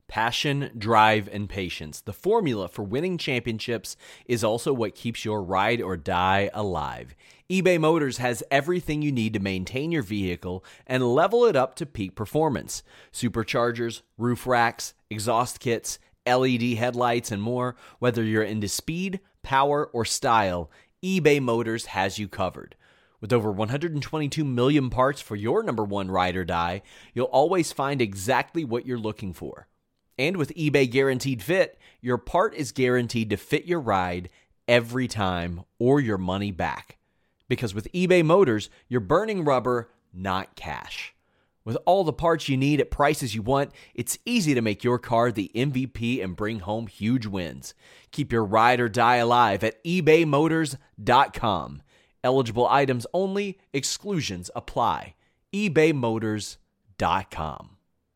Passion, drive, and patience. The formula for winning championships is also what keeps your ride or die alive. eBay Motors has everything you need to maintain your vehicle and level it up to peak performance. Superchargers, roof racks, exhaust kits, LED headlights, and more. Whether you're into speed, power, or style, eBay Motors has you covered. With over 122 million parts for your number one ride or die, you'll always find exactly what you're looking for. And with eBay Guaranteed Fit, your part is guaranteed to fit your ride every time or your money back. Because with eBay Motors, you're burning rubber, not cash. With all the parts you need at prices you want, it's easy to make your car the MVP and bring home huge wins. Keep your ride or die alive at ebaymotors.com. Eligible items only, exclusions apply. ebaymotors.com.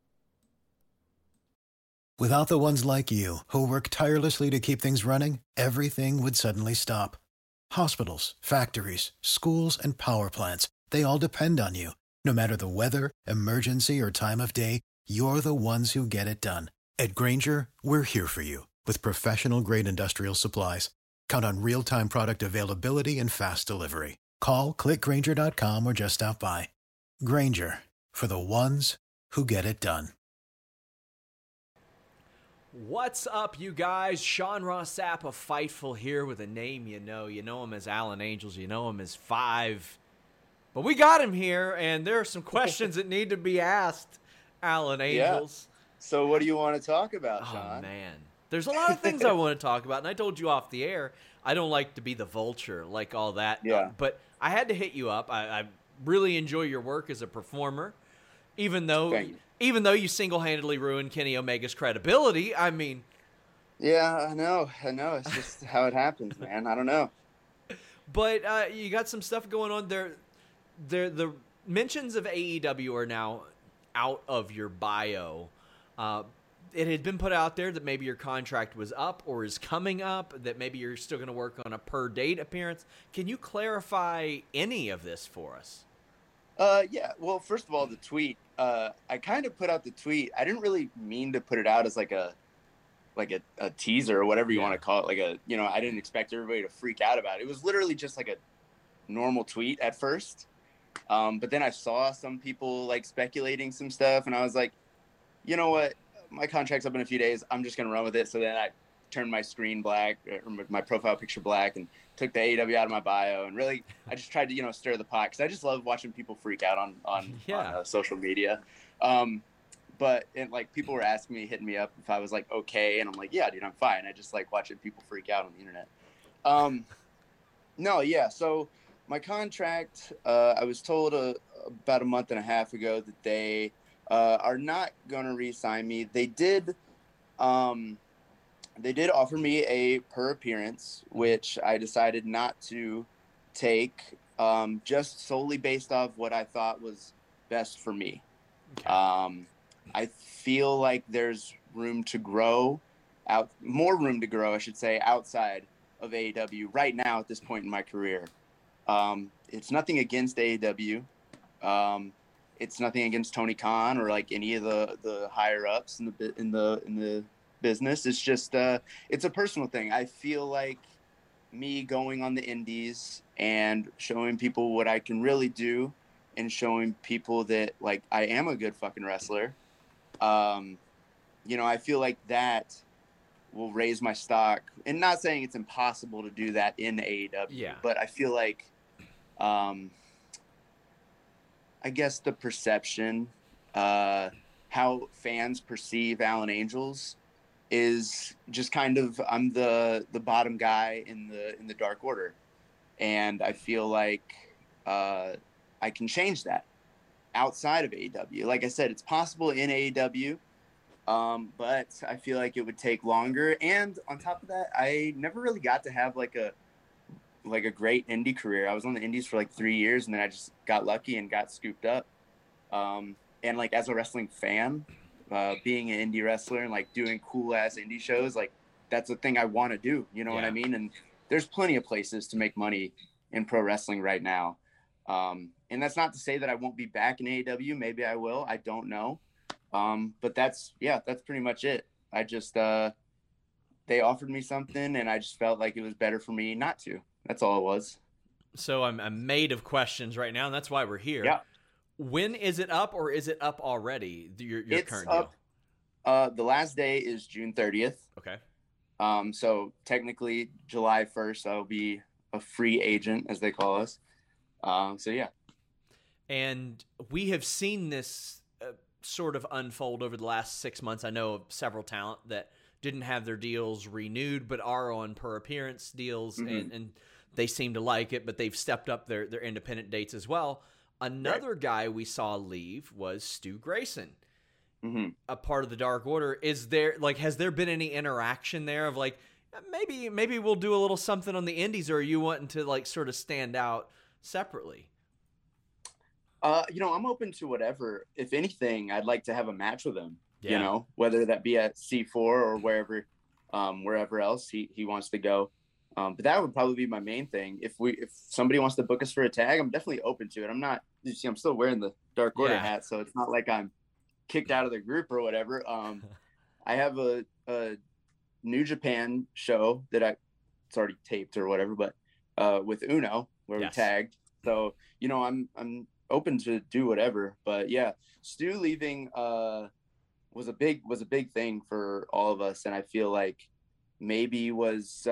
Without the ones like you, who work tirelessly to keep things running, everything would suddenly stop. Hospitals, factories, schools, and power plants, they all depend on you. No matter the weather, emergency, or time of day, you're the ones who get it done. At Grainger, we're here for you with professional-grade industrial supplies. Count on real-time product availability and fast delivery. Call, click Grainger.com, or just stop by. Grainger, for the ones who get it done. What's up, you guys? Sean Ross Sapp of Fightful here with a name you know. You know him as Alan Angels. You know him as Five. But we got him here, and there are some questions that need to be asked, Alan Angels. Yeah. So what do you want to talk about, Sean? Oh, man. There's a lot of things I want to talk about, and I told you off the air, I don't like to be the vulture, like all that. Yeah. But I had to hit you up. I really enjoy your work as a performer, even though you single-handedly ruined Kenny Omega's credibility. I mean. Yeah, I know. It's just how it happens, man. I don't know. But you got some stuff going on there. The mentions of AEW are now out of your bio. It had been put out there that maybe your contract was up or is coming up, that maybe you're still going to work on a per-date appearance. Can you clarify any of this for us? Yeah. Well, first of all, the tweet. I kind of put out the tweet. I didn't really mean to put it out as like a teaser or whatever you want to call it. I didn't expect everybody to freak out about it. It was literally just like a normal tweet at first. But then I saw some people like speculating some stuff, and I was like, you know what? My contract's up in a few days. I'm just going to run with it. So then I turned my screen black, or my profile picture black, and took the AEW out of my bio. And really, I just tried to, stir the pot, because I just love watching people freak out on social media. But people were asking me, hitting me up if I was like, okay. And I'm like, yeah, dude, I'm fine. I just like watching people freak out on the internet. So my contract, I was told about a month and a half ago that they are not going to re-sign me. They did offer me a per appearance, which I decided not to take, just solely based off what I thought was best for me. Okay. I feel like there's room to grow more room to grow, I should say, outside of AEW right now at this point in my career. It's nothing against AEW. It's nothing against Tony Khan or like any of the higher ups in the business. It's just it's a personal thing. I feel like me going on the indies and showing people what I can really do, and showing people that like I am a good fucking wrestler. I feel like that will raise my stock. And not saying it's impossible to do that in AEW, but I feel like I guess the perception, how fans perceive Alan Angels is just kind of, I'm the bottom guy in the Dark Order. And I feel like I can change that outside of AEW. Like I said, it's possible in AEW, but I feel like it would take longer. And on top of that, I never really got to have like a great indie career. I was on the indies for like 3 years, and then I just got lucky and got scooped up. And like as a wrestling fan, being an indie wrestler and like doing cool ass indie shows, like that's a thing I want to do. You know what I mean? And there's plenty of places to make money in pro wrestling right now. And that's not to say that I won't be back in AEW. Maybe I will. I don't know. But that's pretty much it. I just they offered me something, and I just felt like it was better for me not to. That's all it was. So I'm made of questions right now, and that's why we're here. Yeah, When is it up, or is it up already? Your it's current up. deal. The last day is June 30th. Okay. So technically July 1st, I'll be a free agent, as they call us. So yeah. And we have seen this sort of unfold over the last 6 months. I know of several talent that didn't have their deals renewed, but are on per appearance deals, and they seem to like it, but they've stepped up their independent dates as well. Another guy we saw leave was Stu Grayson, a part of the Dark Order. Has there been any interaction there of like, maybe we'll do a little something on the indies, or are you wanting to like sort of stand out separately? I'm open to whatever. If anything, I'd like to have a match with him. Yeah. Whether that be at C4 or wherever else he wants to go. But that would probably be my main thing. If somebody wants to book us for a tag, I'm definitely open to it. I'm still wearing the Dark Order hat, so it's not like I'm kicked out of the group or whatever. I have a New Japan show that it's already taped or whatever, but with Uno where we tagged. So I'm open to do whatever. But yeah, Stu leaving was a big thing for all of us, and I feel like maybe was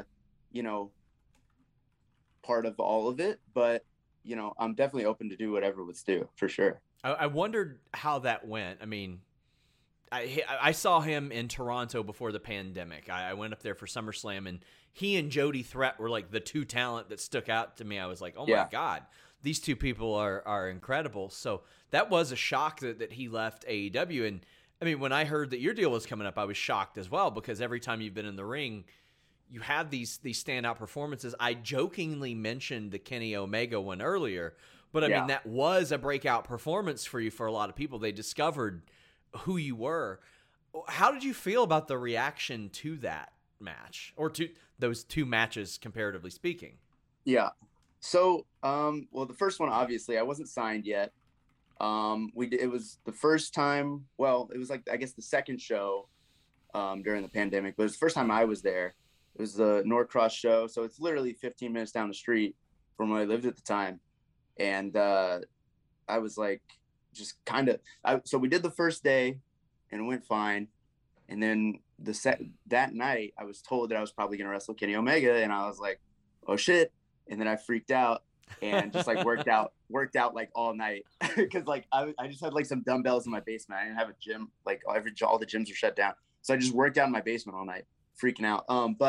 part of all of it. But I'm definitely open to do whatever with Stu for sure. I wondered how that went. I mean, I saw him in Toronto before the pandemic. I went up there for SummerSlam, and he and Jody Threat were like the two talent that stuck out to me. I was like, oh my God, these two people are incredible. So that was a shock that he left AEW. And I mean, when I heard that your deal was coming up, I was shocked as well, because every time you've been in the ring, you had these standout performances. I jokingly mentioned the Kenny Omega one earlier, but I mean, that was a breakout performance for you. For a lot of people, they discovered who you were. How did you feel about the reaction to that match, or to those two matches, comparatively speaking? Yeah. So, well, the first one, obviously, I wasn't signed yet. It was the first time. Well, it was like, I guess, the second show during the pandemic, but it was the first time I was there. It was the Norcross show, so it's literally 15 minutes down the street from where I lived at the time, and I was like, just kind of. So we did the first day, and it went fine, and then that night, I was told that I was probably going to wrestle Kenny Omega, and I was like, oh shit, and then I freaked out and just like worked out like all night, because like I just had like some dumbbells in my basement. I didn't have a gym, like all the gyms were shut down, so I just worked out in my basement all night, freaking out.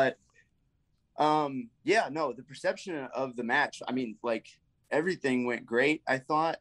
Yeah, no, the perception of the match, I mean, like, everything went great, I thought.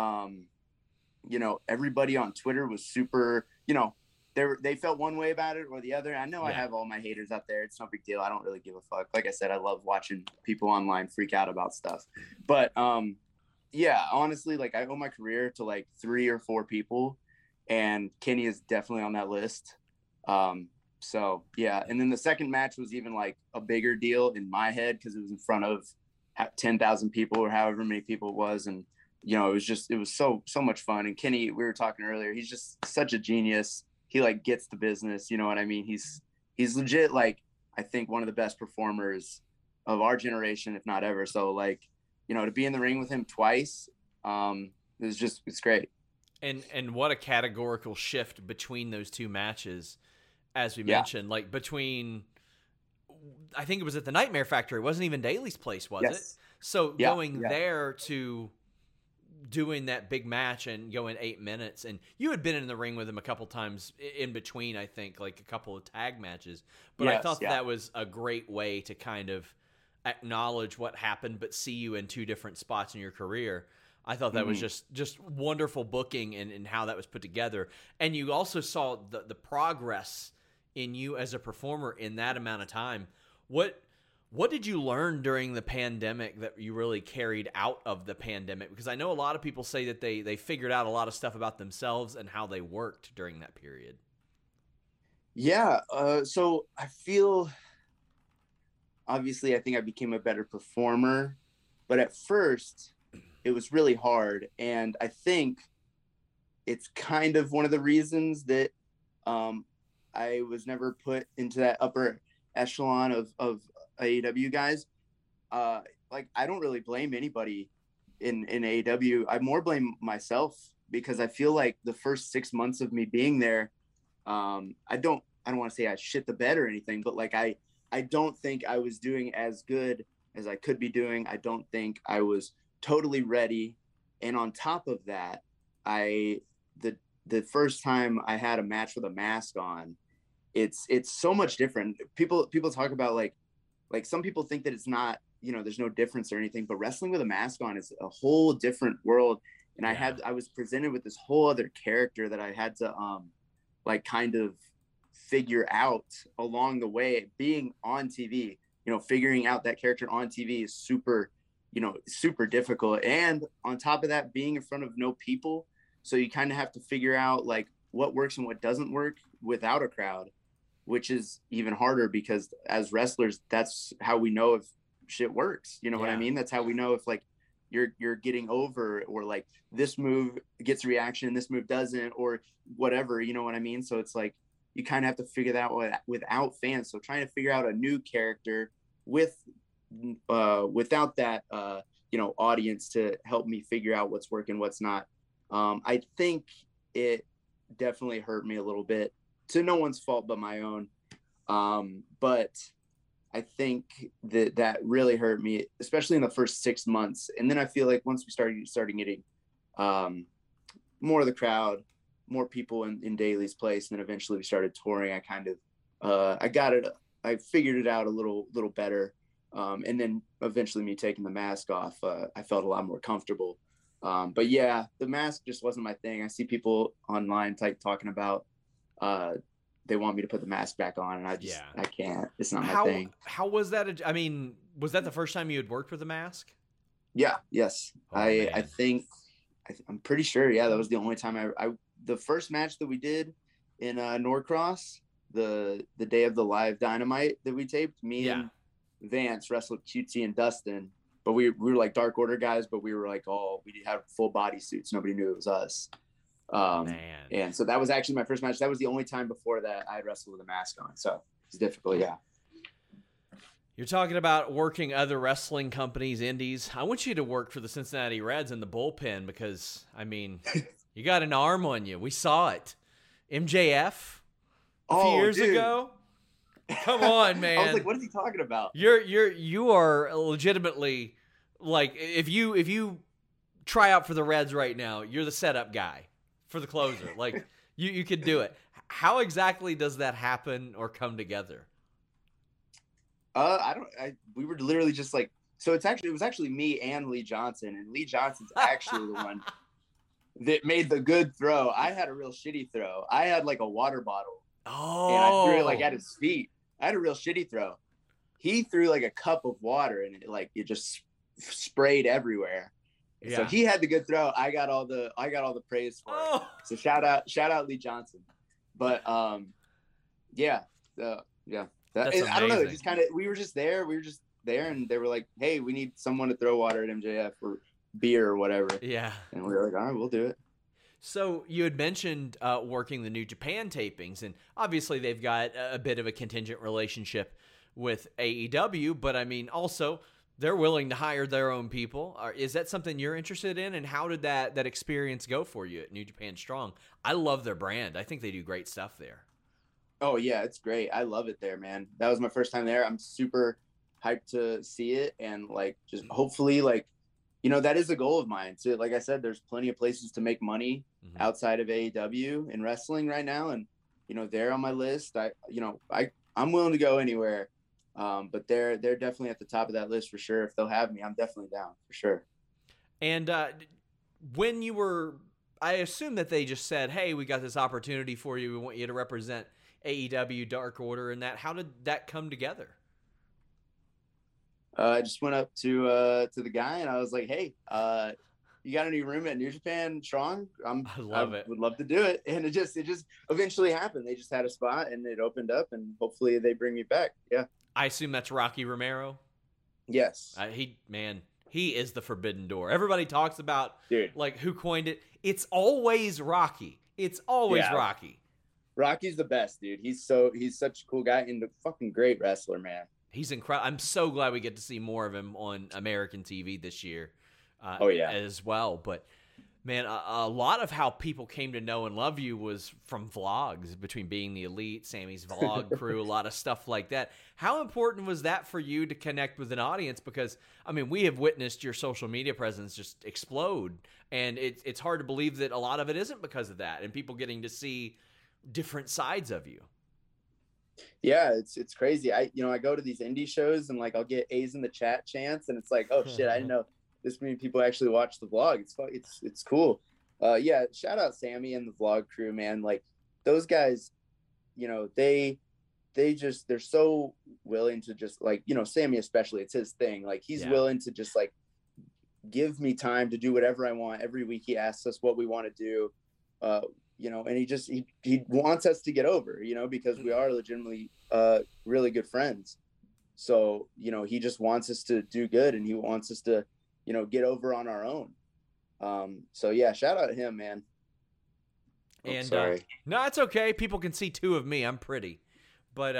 Everybody on Twitter was super, they felt one way about it or the other. I know I have all my haters out there. It's no big deal. I don't really give a fuck. Like I said, I love watching people online freak out about stuff. But yeah, honestly, like, I owe my career to like 3 or 4 people, and Kenny is definitely on that list. So yeah, and then the second match was even like a bigger deal in my head, because it was in front of 10,000 people or however many people it was, and it was so much fun. And Kenny, we were talking earlier, he's just such a genius. He like gets the business, you know what I mean? He's legit, like, I think one of the best performers of our generation, if not ever. So like, to be in the ring with him twice, it's great. And what a categorical shift between those two matches. As we mentioned, like between, I think it was at the Nightmare Factory. It wasn't even Daly's place, was it? So going there to doing that big match and going 8 minutes, and you had been in the ring with him a couple times in between, I think, like a couple of tag matches. But I thought that was a great way to kind of acknowledge what happened, but see you in 2 different spots in your career. I thought that was just wonderful booking and how that was put together. And you also saw the progress in you as a performer in that amount of time. What did you learn during the pandemic that you really carried out of the pandemic? Because I know a lot of people say that they figured out a lot of stuff about themselves and how they worked during that period. Yeah. So I feel, obviously, I think I became a better performer, but at first it was really hard. And I think it's kind of one of the reasons that I was never put into that upper echelon of AEW guys. Like, I don't really blame anybody in AEW. I more blame myself, because I feel like the first 6 months of me being there, I don't want to say I shit the bed or anything, but like I don't think I was doing as good as I could be doing. I don't think I was totally ready. And on top of that, the first time I had a match with a mask on, it's so much different. People talk about like some people think that it's not, there's no difference or anything, but wrestling with a mask on is a whole different world. And I was presented with this whole other character that I had to like kind of figure out along the way. Being on TV, figuring out that character on TV is super difficult. And on top of that, being in front of no people, so you kind of have to figure out like what works and what doesn't work without a crowd, which is even harder, because as wrestlers, that's how we know if shit works. You know what I mean? That's how we know if like you're getting over, or like this move gets a reaction and this move doesn't, or whatever, you know what I mean? So it's like, you kind of have to figure that out without fans. So trying to figure out a new character without that, audience to help me figure out what's working, what's not. I think it definitely hurt me a little bit, to no one's fault but my own. But I think that really hurt me, especially in the first 6 months. And then I feel like once we started getting more of the crowd, more people in Daly's place, and then eventually we started touring, I kind of I figured it out a little better. And then eventually me taking the mask off, I felt a lot more comfortable. But yeah, the mask just wasn't my thing. I see people online talking about they want me to put the mask back on, and I can't. It's not my thing. How was that? I mean, was that the first time you had worked with a mask? Yeah. Yes. Oh, I think I'm pretty sure. Yeah, that was the only time the first match that we did in Norcross, the day of the live Dynamite that we taped, me and Vance wrestled QT and Dustin, but we were like Dark Order guys, but we were like we had full body suits. Nobody knew it was us. And so that was actually my first match. That was the only time before that I wrestled with a mask on. So it's difficult. Yeah. You're talking about working other wrestling companies, indies. I want you to work for the Cincinnati Reds in the bullpen, because I mean, you got an arm on you. We saw it. MJF a few years ago. Come on, man. I was like, what is he talking about? You are legitimately, like, if you try out for the Reds right now, you're the setup guy for the closer. Like, you could do it. How exactly does that happen or come together? We were literally just like, so it was actually me and Lee Johnson, and Lee Johnson's actually the one that made the good throw. I had a real shitty throw. I had like a water bottle. Oh. And I threw it like at his feet. I had a real shitty throw. He threw like a cup of water, and it just sprayed everywhere. Yeah. So he had the good throw. I got all the praise for it. So shout out Lee Johnson. But yeah. That's amazing. I don't know. It just kind of, we were just there, and they were like, "Hey, we need someone to throw water at MJF or beer or whatever." Yeah. And we were like, "All right, we'll do it." So you had mentioned working the New Japan tapings, and obviously they've got a bit of a contingent relationship with AEW, but I mean, also they're willing to hire their own people. Is that something you're interested in? And how did that experience go for you at New Japan Strong? I love their brand. I think they do great stuff there. Oh yeah, it's great. I love it there, man. That was my first time there. I'm super hyped to see it, and like, just hopefully, like, that is a goal of mine. So like I said, there's plenty of places to make money outside of AEW in wrestling right now, and they're on my list. I'm willing to go anywhere, but they're definitely at the top of that list for sure. If they'll have me, I'm definitely down for sure. And when you were, I assume that they just said, "Hey, we got this opportunity for you. We want you to represent AEW, Dark Order," and that. How did that come together? I just went up to the guy, and I was like, "Hey, you got any room at New Japan Strong? I would love to do it." And it just eventually happened. They just had a spot, and it opened up, and hopefully they bring me back. Yeah. I assume that's Rocky Romero. Yes. He is the Forbidden Door. Everybody talks about, like, who coined it. it's always Rocky. It's always Yeah. Rocky. Rocky's the best, dude. He's such a cool guy and a fucking great wrestler, man. He's incredible. I'm so glad we get to see more of him on American TV this year Oh, yeah. as well. But, man, a lot of how people came to know and love you was from vlogs, between Being the Elite, Sammy's vlog crew, a lot of stuff like that. How important was that for you to connect with an audience? Because, I mean, we have witnessed your social media presence just explode, and it's hard to believe that a lot of it isn't because of that and people getting to see different sides of you. Yeah, it's crazy. I go to these indie shows and like I'll get A's in the chat chants, and it's like, oh shit, I didn't know this many people actually watch the vlog. It's cool. Yeah, shout out Sammy and the vlog crew, man. Like those guys, they're so willing to just like, Sammy especially, it's his thing. Like he's willing to just like give me time to do whatever I want. Every week he asks us what we want to do. And he wants us to get over, because we are legitimately really good friends. So, he just wants us to do good, and he wants us to, get over on our own. So yeah, shout out to him, man. And sorry. No, it's okay. People can see two of me. I'm pretty. But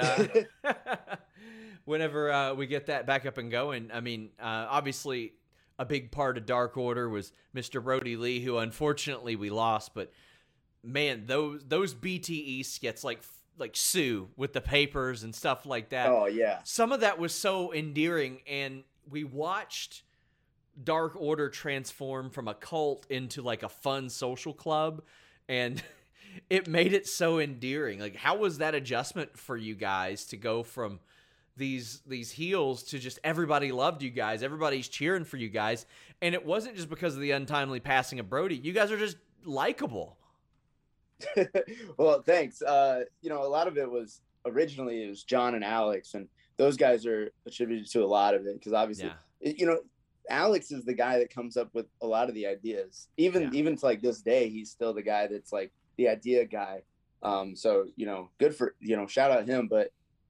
whenever we get that back up and going, I mean, obviously a big part of Dark Order was Mr. Brody Lee, who unfortunately we lost, but man, those BTE skits like Sue with the papers and stuff like that. Oh yeah. Some of that was so endearing, and we watched Dark Order transform from a cult into like a fun social club, and it made it so endearing. Like, how was that adjustment for you guys to go from these heels to just everybody loved you guys, everybody's cheering for you guys, and it wasn't just because of the untimely passing of Brody. You guys are just likable. Well, thanks. A lot of it was originally John and Alex, and those guys are attributed to a lot of it because obviously, Alex is the guy that comes up with a lot of the ideas. Even to like this day, he's still the guy that's like the idea guy. So good for shout out him. But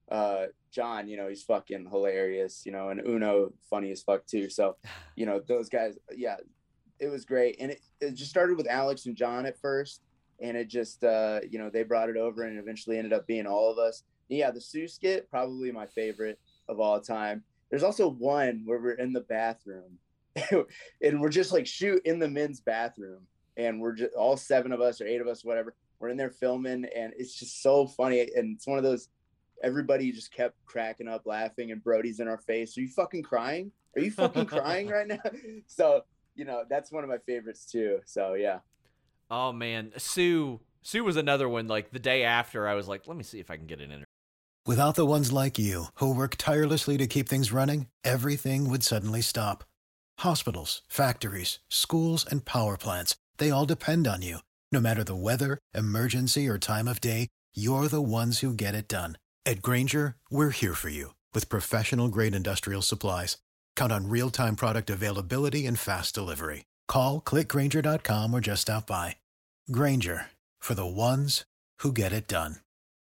John, he's fucking hilarious. And Uno, funny as fuck too. So those guys, yeah, it was great, and it just started with Alex and John at first. And it just, they brought it over and eventually ended up being all of us. Yeah, the Sue skit, probably my favorite of all time. There's also one where we're in the bathroom and we're just like in the men's bathroom. And we're just all 7 of us or 8 of us, whatever. We're in there filming, and it's just so funny. And it's one of those, everybody just kept cracking up, laughing, and Brody's in our face. Are you fucking crying? Are you fucking crying right now? So, that's one of my favorites too. So, yeah. Oh man, Sue was another one. Like the day after, I was like, let me see if I can get an interview. Without the ones like you, who work tirelessly to keep things running, everything would suddenly stop. Hospitals, factories, schools, and power plants, they all depend on you. No matter the weather, emergency, or time of day, you're the ones who get it done. At Grainger, we're here for you with professional-grade industrial supplies. Count on real-time product availability and fast delivery. Call, clickgrainger.com, or just stop by. Grainger, for the ones who get it done.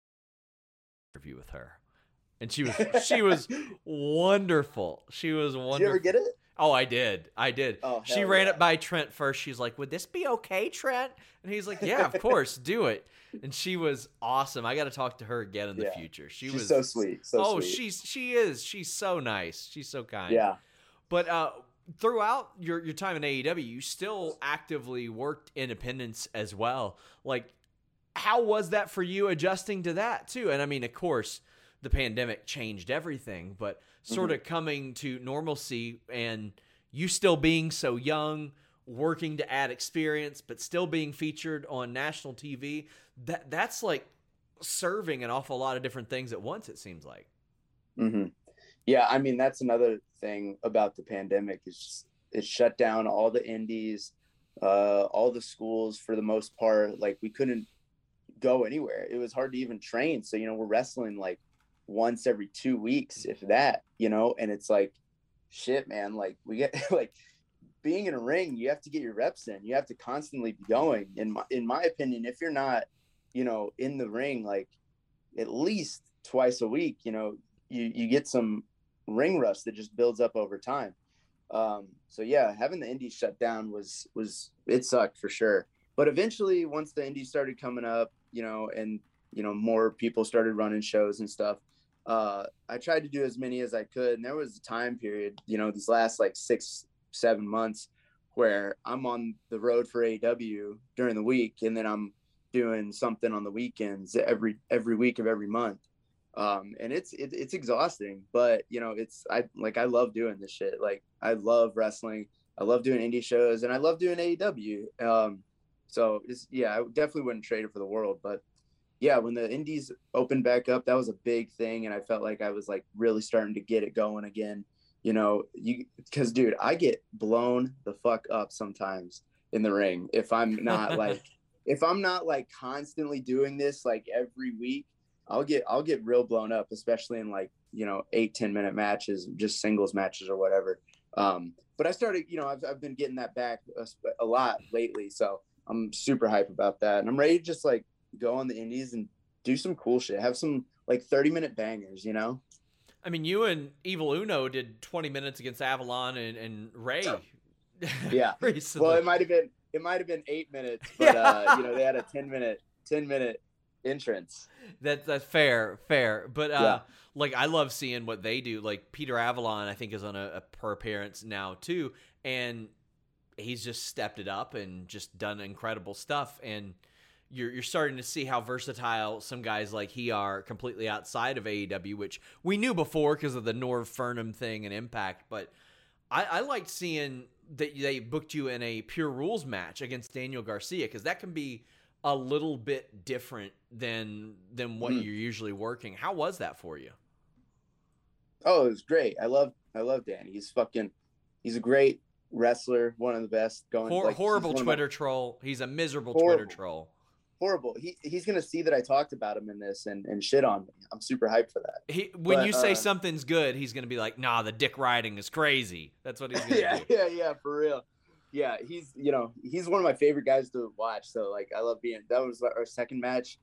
Interview with her, and she was wonderful. She was wonderful. Did you ever get it? Oh, I did. Oh, she ran it by Trent first. She's like, would this be okay, Trent? And he's like, yeah, of course, do it. And she was awesome. I got to talk to her again in the future. She's so sweet. Sweet. She is. She's so nice. She's so kind. Yeah. But throughout your time in AEW, you still actively worked independence as well. Like, how was that for you adjusting to that too? And I mean, of course, the pandemic changed everything, but sort of coming to normalcy and you still being so young, working to add experience, but still being featured on national TV, that's like serving an awful lot of different things at once, it seems like. Mm-hmm. Yeah, I mean, that's another thing about the pandemic is just, it shut down all the indies, all the schools for the most part. Like, we couldn't go anywhere. It was hard to even train. So, we're wrestling like once every 2 weeks, if that, and it's like, shit, man, like we get like being in a ring, you have to get your reps in. You have to constantly be going. In my opinion, if you're not, in the ring, like at least twice a week, you get some ring rust that just builds up over time. So yeah, having the indies shut down was it sucked for sure. But eventually, once the indies started coming up, and more people started running shows and stuff, I tried to do as many as I could. And there was a time period, these last like 6-7 months, where I'm on the road for AEW during the week, and then I'm doing something on the weekends every week of every month. And it's exhausting, but I love doing this shit. Like, I love wrestling. I love doing indie shows, and I love doing AEW. So I definitely wouldn't trade it for the world. But yeah, when the indies opened back up, that was a big thing. And I felt like I was like really starting to get it going again. Because dude, I get blown the fuck up sometimes in the ring if I'm not like constantly doing this like every week. I'll get real blown up, especially in like 8-10 minute matches, just singles matches or whatever. But I started, I've been getting that back a lot lately, so I'm super hype about that, and I'm ready to just like go on the indies and do some cool shit, have some like 30-minute bangers. I mean, you and Evil Uno did 20 minutes against Avalon and Ray. Yeah. Recently. Well, it might have been 8 minutes, but they had a 10-minute entrance. That's fair. But like, I love seeing what they do. Like, Peter Avalon, I think, is on a per appearance now too, and he's just stepped it up and just done incredible stuff. And you're starting to see how versatile some guys like he are completely outside of AEW, which we knew before because of the Norv Furnham thing and Impact. But I liked seeing that they booked you in a Pure Rules match against Daniel Garcia, because that can be a little bit different than what you're usually working. How was that for you? Oh, it was great. I love Danny. He's a great wrestler, one of the best going. Horrible Twitter troll. He's a miserable Twitter troll. Horrible. He's gonna see that I talked about him in this and shit on me. I'm super hyped for that. When you say something's good, he's gonna be like, "Nah, the dick riding is crazy." That's what he's gonna do. Yeah, for real. Yeah, he's one of my favorite guys to watch. So like, I love that was our second match,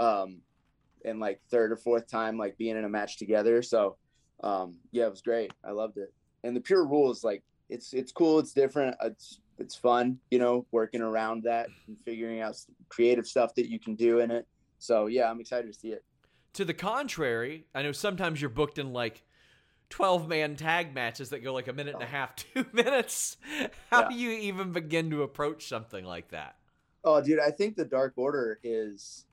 and like third or fourth time like being in a match together. So it was great. I loved it. And the Pure Rules, like, it's cool. It's different. It's fun, working around that and figuring out creative stuff that you can do in it. So yeah, I'm excited to see it. To the contrary, I know sometimes you're booked in like 12-man tag matches that go like a minute and a half, 2 minutes. How do you even begin to approach something like that? Oh, dude, I think the Dark Order is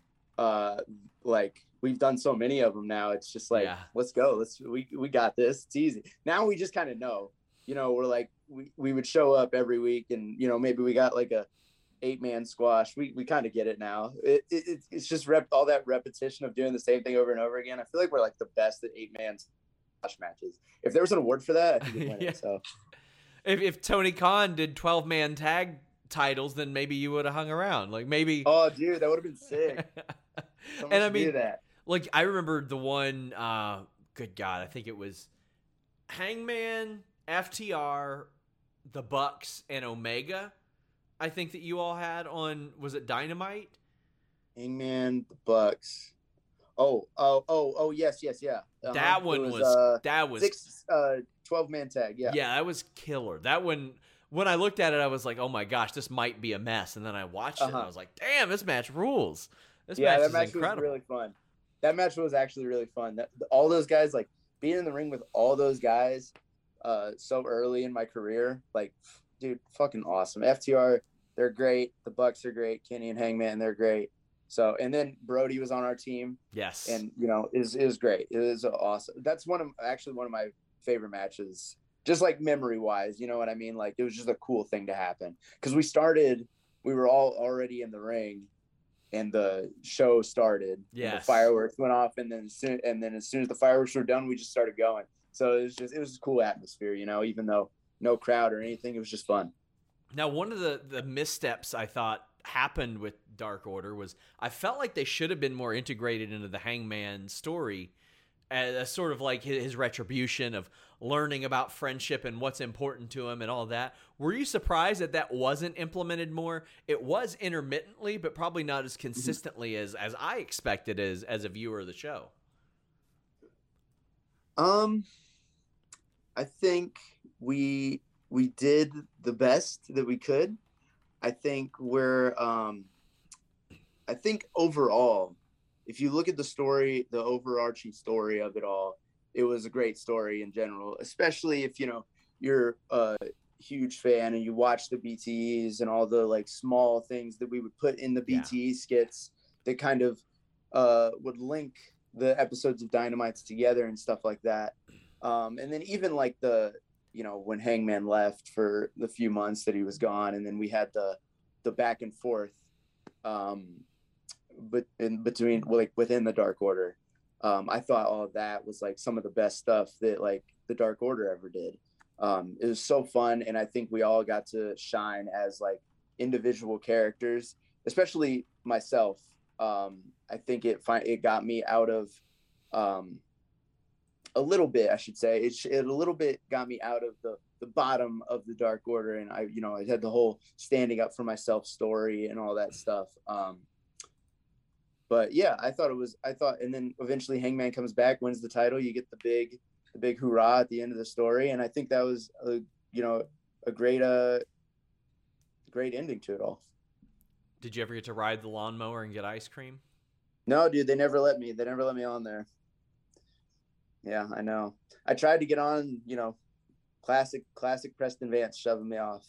like, we've done so many of them now. It's just like, let's go. We got this. It's easy. Now we just kind of know, we're like, we would show up every week, and, maybe we got like a 8-man squash. We kind of get it now. It's just all that repetition of doing the same thing over and over again. I feel like we're like the best at 8-man squash matches. If there was an award for that, I think we'd win it. So if Tony Khan did 12-man tag titles, then maybe you would have hung around. Like, maybe. Oh, dude, that would have been sick. And I mean, do that. Like, I remember the one. Good God, I think it was Hangman, FTR, the Bucks, and Omega. I think that you all had on. Was it Dynamite? Hangman, the Bucks. Oh, yes, yeah. That one was 12-man tag. Yeah, that was killer. That one. When I looked at it, I was like, "Oh my gosh, this might be a mess." And then I watched it, and I was like, "Damn, this match rules! This match is incredible." Was really fun. That match was actually really fun. All those guys, like, being in the ring with all those guys, so early in my career, like, dude, fucking awesome. FTR, they're great. The Bucks are great. Kenny and Hangman, they're great. So, and then Brody was on our team. Yes, and it was great. It was awesome. That's one of my favorite matches. Just like memory wise, you know what I mean? Like, it was just a cool thing to happen, because we were all already in the ring, and the show started. Yeah, the fireworks went off, and then as soon as the fireworks were done, we just started going. So it was a cool atmosphere, even though no crowd or anything, it was just fun. Now, one of the missteps I thought happened with Dark Order was I felt like they should have been more integrated into the Hangman story, as sort of like his retribution of learning about friendship and what's important to him and all that. Were you surprised that wasn't implemented more? It was intermittently, but probably not as consistently as I expected as a viewer of the show. I think we did the best that we could. I think I think overall, if you look at the story, the overarching story of it all, it was a great story in general, especially if, you're a huge fan and you watch the BTEs and all the like small things that we would put in the Yeah. BTE skits that kind of would link the episodes of Dynamites together and stuff like that. And then even like when Hangman left for the few months that he was gone, and then we had the back and forth but in between, like within the Dark Order. I thought all of that was like some of the best stuff that like the Dark Order ever did. It was so fun, and I think we all got to shine as like individual characters, especially myself. I think it got me out of a little bit, I should say. It a little bit got me out of the bottom of the Dark Order, and I had the whole standing up for myself story and all that stuff. But yeah, I thought, and then eventually Hangman comes back, wins the title. You get the big hoorah at the end of the story, and I think that was a great ending to it all. Did you ever get to ride the lawnmower and get ice cream? No, dude, they never let me. They never let me on there. Yeah, I know. I tried to get on, classic Preston Vance shoving me off.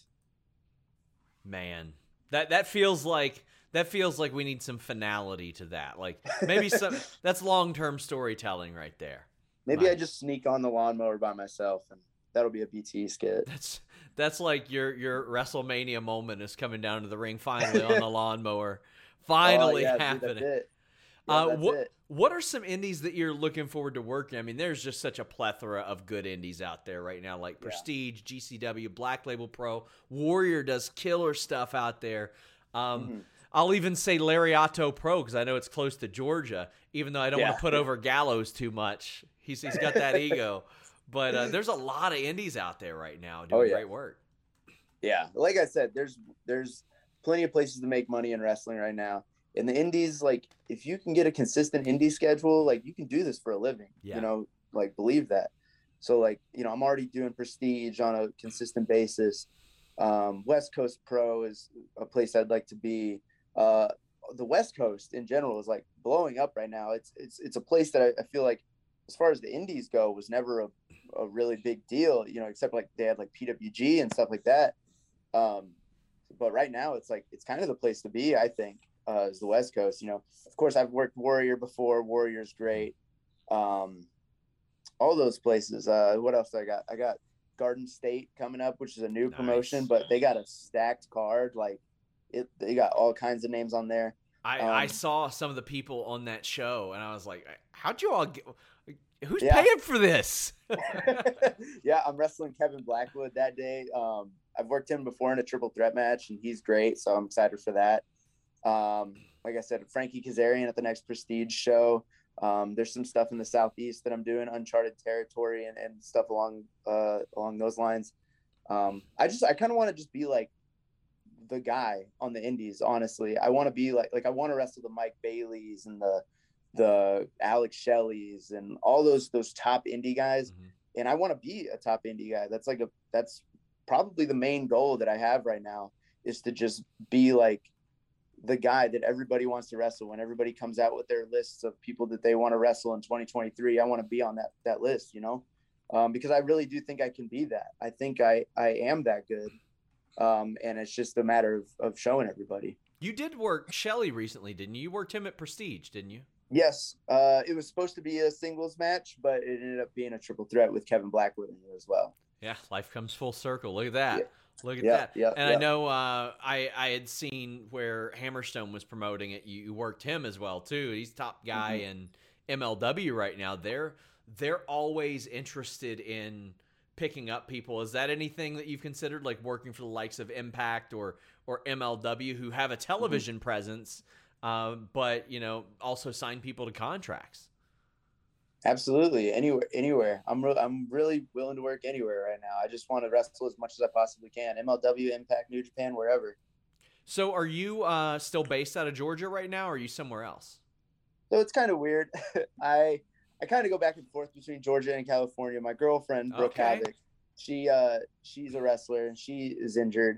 Man, that feels like we need some finality to that. Like maybe that's long-term storytelling right there. Maybe I just sneak on the lawnmower by myself, and that'll be a BT skit. That's like your WrestleMania moment is coming down to the ring finally on the lawnmower. Finally happening. Dude, that's it. Yeah, that's it. What are some indies that you're looking forward to working? I mean, there's just such a plethora of good indies out there right now, like Prestige, GCW, Black Label Pro, Warrior does killer stuff out there. I'll even say Lariato Pro because I know it's close to Georgia, even though I don't want to put over Gallows too much. He's got that ego. But there's a lot of indies out there right now doing great work. Yeah, like I said, there's plenty of places to make money in wrestling right now. In the indies, like if you can get a consistent indie schedule, like you can do this for a living. Yeah. Like believe that. So like I'm already doing Prestige on a consistent basis. West Coast Pro is a place I'd like to be. The West Coast in general is like blowing up right now. It's a place that I feel like, as far as the indies go, was never a really big deal, except like they had like PWG and stuff like that. But right now it's kind of the place to be, I think, is the West Coast. Of course I've worked Warrior before. Warrior's great. All those places. What else I got? I got Garden State coming up, which is a new promotion, but they got a stacked card. Like they got all kinds of names on there. I saw some of the people on that show, and I was like, how'd you all get... Who's paying for this? Yeah, I'm wrestling Kevin Blackwood that day. I've worked him before in a triple threat match, and he's great, so I'm excited for that. Like I said, Frankie Kazarian at the next Prestige show. There's some stuff in the Southeast that I'm doing, uncharted territory and stuff along those lines. I kind of want to just be like the guy on the indies. Honestly, I want to be like I want to wrestle the Mike Baileys and the Alex Shelley's and all those top indie guys. And I want to be a top indie guy. That's probably the main goal that I have right now, is to just be like the guy that everybody wants to wrestle. When everybody comes out with their lists of people that they want to wrestle in 2023, I want to be on that list, because I really do think I can be that. I think I am that good. And it's just a matter of showing everybody. You did work Shelley recently, didn't you? You worked him at Prestige, didn't you? Yes. It was supposed to be a singles match, but it ended up being a triple threat with Kevin Blackwood in it as well. Yeah, life comes full circle. Look at that. Yeah. Look at that. Yeah, and I know I had seen where Hammerstone was promoting it. You worked him as well, too. He's top guy in MLW right now. They're always interested in picking up people. Is that anything that you've considered, like working for the likes of Impact or MLW, who have a television presence, but also sign people to contracts? Absolutely, anywhere. I'm really willing to work anywhere right now. I just want to wrestle as much as I possibly can. MLW, Impact, New Japan, wherever. So, are you still based out of Georgia right now, or are you somewhere else? So it's kind of weird. I kind of go back and forth between Georgia and California. My girlfriend, Brooke Havoc, she's a wrestler and she is injured.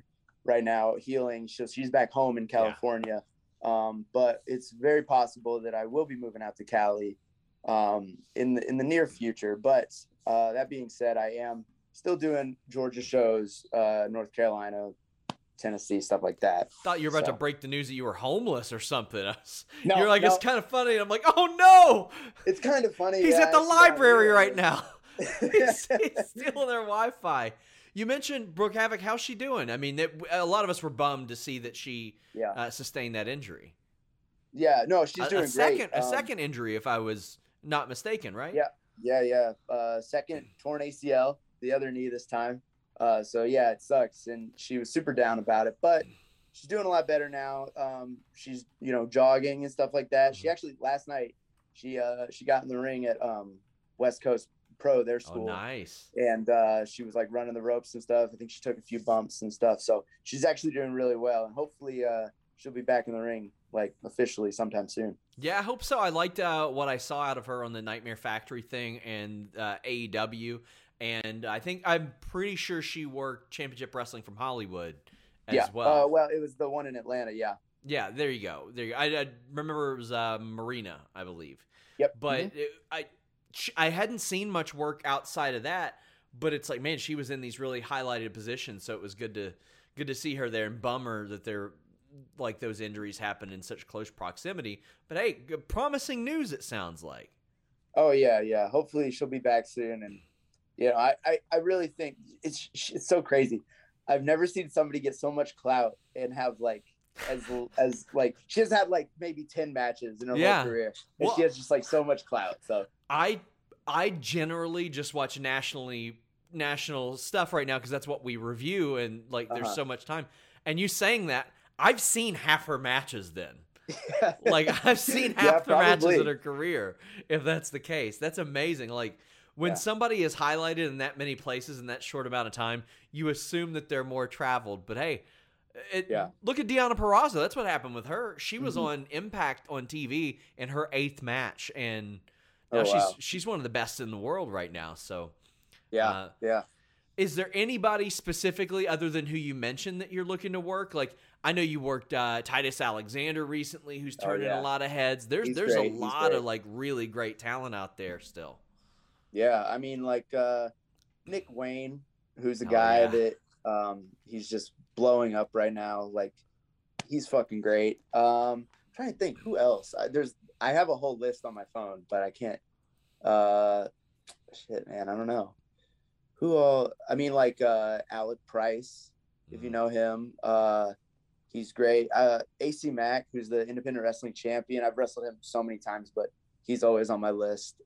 right now healing. She's back home in California. But it's very possible that I will be moving out to Cali in the near future. But that being said, I am still doing Georgia shows, North Carolina, Tennessee, stuff like that. Thought you were about to break the news that you were homeless or something. No, you're like, it's kind of funny. And I'm like, oh no, it's kind of funny. He's at the library right now. he's stealing their Wi-Fi. You mentioned Brooke Havoc. How's she doing? I mean, a lot of us were bummed to see that she sustained that injury. Yeah, no, she's doing great. A second injury, if I was not mistaken, right? Yeah. Second torn ACL, the other knee this time. So yeah, it sucks, and she was super down about it, but she's doing a lot better now. She's jogging and stuff like that. She actually last night she got in the ring at West Coast Pro, their school. Oh, nice. And she was like running the ropes and stuff. I think she took a few bumps and stuff. So she's actually doing really well, and hopefully she'll be back in the ring like officially sometime soon. Yeah, I hope so. I liked what I saw out of her on the Nightmare Factory thing and AEW. And I'm pretty sure she worked Championship Wrestling from Hollywood as well. Well, it was the one in Atlanta, yeah. Yeah, there you go. I remember it was Marina, I believe. Yep. But I hadn't seen much work outside of that, but it's like, man, she was in these really highlighted positions, so it was good to see her there, and bummer that they're like those injuries happen in such close proximity. But hey, promising news, it sounds like. Oh yeah. Hopefully she'll be back soon, and I really think it's so crazy. I've never seen somebody get so much clout and have like as like she has had like maybe 10 matches in her whole career, and she has just like so much clout. So I generally just watch national stuff right now because that's what we review, and like there's so much time. And you saying that, I've seen half her matches then. Like I've seen half the matches in her career, if that's the case. That's amazing. Like when somebody is highlighted in that many places in that short amount of time, you assume that they're more traveled. But hey, look at Deonna Purrazzo. That's what happened with her. She was on Impact on TV in her 8th match, and now she's one of the best in the world right now. So yeah. Is there anybody specifically other than who you mentioned that you're looking to work? Like I know you worked Titus Alexander recently, who's turning a lot of heads. There's a lot of like really great talent out there still. Yeah, I mean like Nick Wayne, who's a guy that he's just blowing up right now. Like he's fucking great. I'm trying to think who else. I have a whole list on my phone, but I can't. Shit, man, I don't know. Who all? I mean, like Alec Price, if you know him. He's great. AC Mack, who's the independent wrestling champion. I've wrestled him so many times, but he's always on my list.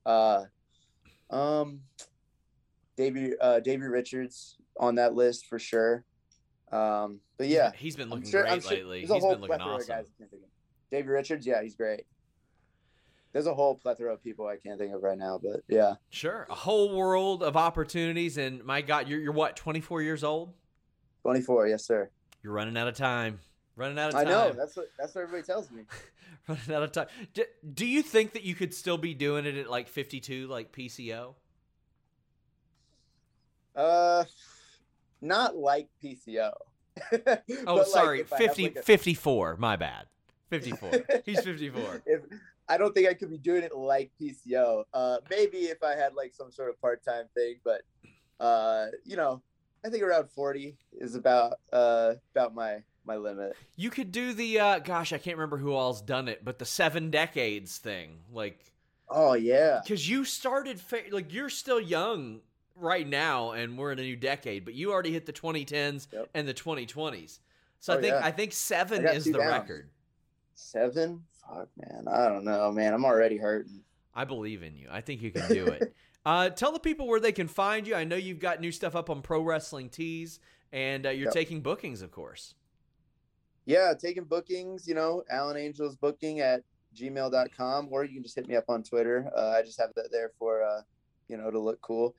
Davey Richards on that list for sure. But yeah, he's been looking great lately. He's been looking awesome. Davey Richards, yeah, he's great. There's a whole plethora of people I can't think of right now, but yeah. Sure, a whole world of opportunities, and my God, you're what, 24 years old? 24, yes, sir. You're running out of time. I know. That's what everybody tells me. Running out of time. Do you think that you could still be doing it at like 52, like PCO? Not like PCO. Oh, sorry, 54. My bad. 54. He's 54. I don't think I could be doing it like PCO. Maybe if I had like some sort of part-time thing, but I think around 40 is about my limit. You could do the I can't remember who all's done it, but the 7 decades thing, like. Oh yeah. Because you started like you're still young right now, and we're in a new decade, but you already hit the 2010s and the 2020s. So I think 7 is the record. 7? Fuck, man. I don't know, man. I'm already hurting. I believe in you. I think you can do it. Tell the people where they can find you. I know you've got new stuff up on Pro Wrestling Tees, and you're taking bookings, of course. Yeah, taking bookings, Alan Angels Booking at gmail.com, or you can just hit me up on Twitter. I just have that there for, to look cool.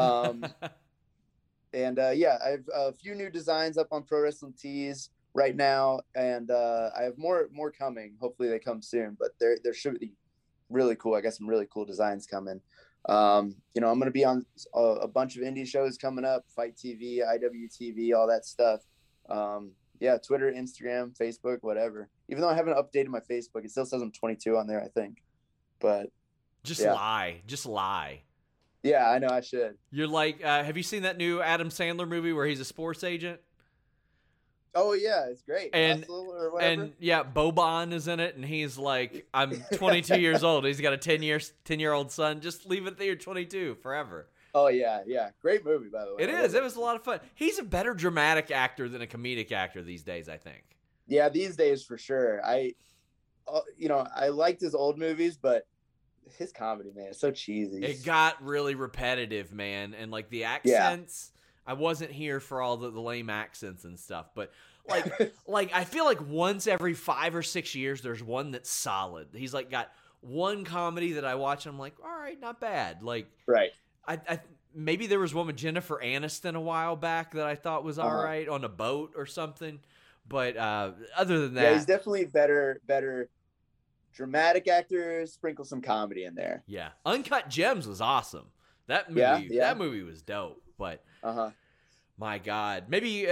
And I have a few new designs up on Pro Wrestling Tees right now, and I have more coming. Hopefully they come soon, but there should be really cool. I got some really cool designs coming. I'm going to be on a bunch of indie shows coming up, Fight TV, IWTV, all that stuff. Yeah, Twitter, Instagram, Facebook, whatever. Even though I haven't updated my Facebook, it still says I'm 22 on there, I think. But just lie. Yeah, I know I should. You're like, have you seen that new Adam Sandler movie where he's a sports agent? Oh yeah, it's great. And yeah, Boban is in it, and he's like, I'm 22 years old. He's got a 10-year-old son. Just leave it that you're 22 forever. Oh yeah, great movie by the way. It is. It was a lot of fun. He's a better dramatic actor than a comedic actor these days, I think. Yeah, these days for sure. I liked his old movies, but his comedy, man, it's so cheesy. It got really repetitive, man, and like the accents. Yeah. I wasn't here for all the lame accents and stuff, but like I feel like once every 5 or 6 years, there's one that's solid. He's like got one comedy that I watch, and I'm like, all right, not bad. Like, right. I maybe there was one with Jennifer Aniston a while back that I thought was all right on a boat or something, but other than that, yeah, he's definitely better dramatic actor. Sprinkle some comedy in there. Yeah, Uncut Gems was awesome. That movie, that movie was dope. But my God, maybe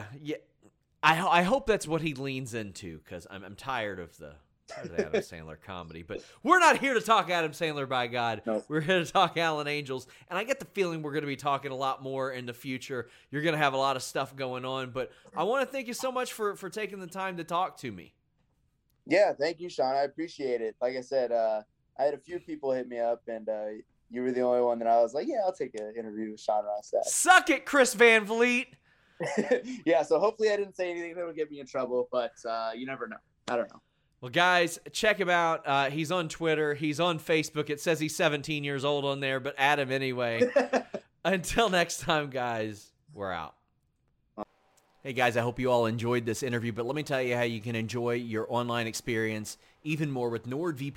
I hope that's what he leans into, because I'm tired of the Adam Sandler comedy. But we're not here to talk Adam Sandler, by God. Nope. We're here to talk Alan Angels. And I get the feeling we're going to be talking a lot more in the future. You're going to have a lot of stuff going on. But I want to thank you so much for taking the time to talk to me. Yeah, thank you, Sean. I appreciate it. Like I said, I had a few people hit me up, and you were the only one that I was like, yeah, I'll take an interview with Sean Rostad. Suck it, Chris Van Vliet. Yeah, so hopefully I didn't say anything that would get me in trouble, but you never know. I don't know. Well, guys, check him out. He's on Twitter. He's on Facebook. It says he's 17 years old on there, but add him anyway. Until next time, guys, we're out. Hey, guys, I hope you all enjoyed this interview, but let me tell you how you can enjoy your online experience even more with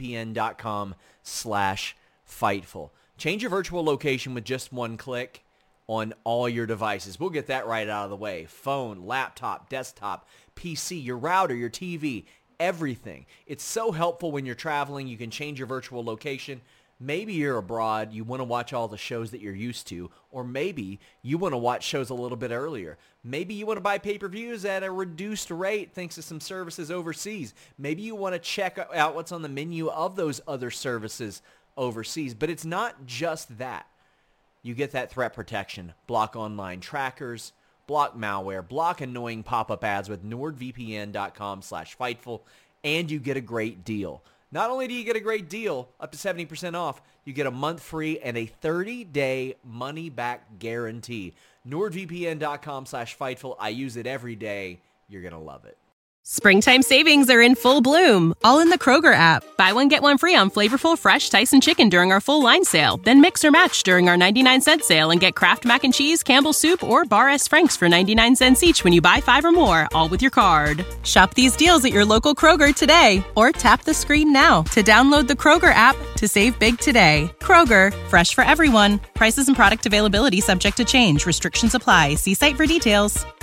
NordVPN.com/Fightful. Change your virtual location with just one click on all your devices. We'll get that right out of the way. Phone, laptop, desktop, PC, your router, your TV, everything. It's so helpful when you're traveling. You can change your virtual location. Maybe you're abroad, you want to watch all the shows that you're used to, or maybe you want to watch shows a little bit earlier. Maybe you want to buy pay-per-views at a reduced rate thanks to some services overseas. Maybe you want to check out what's on the menu of those other services overseas. But it's not just that. You get that threat protection, block online trackers, block malware, block annoying pop-up ads with NordVPN.com/Fightful, and you get a great deal. Not only do you get a great deal, up to 70% off, you get a month free and a 30-day money-back guarantee. NordVPN.com/Fightful. I use it every day. You're going to love it. Springtime savings are in full bloom, all in the Kroger app. Buy one, get one free on flavorful, fresh Tyson chicken during our full line sale. Then mix or match during our 99-cent sale and get Kraft Mac and Cheese, Campbell's Soup, or Bar S. Frank's for 99 cents each when you buy 5 or more, all with your card. Shop these deals at your local Kroger today, or tap the screen now to download the Kroger app to save big today. Kroger, fresh for everyone. Prices and product availability subject to change. Restrictions apply. See site for details.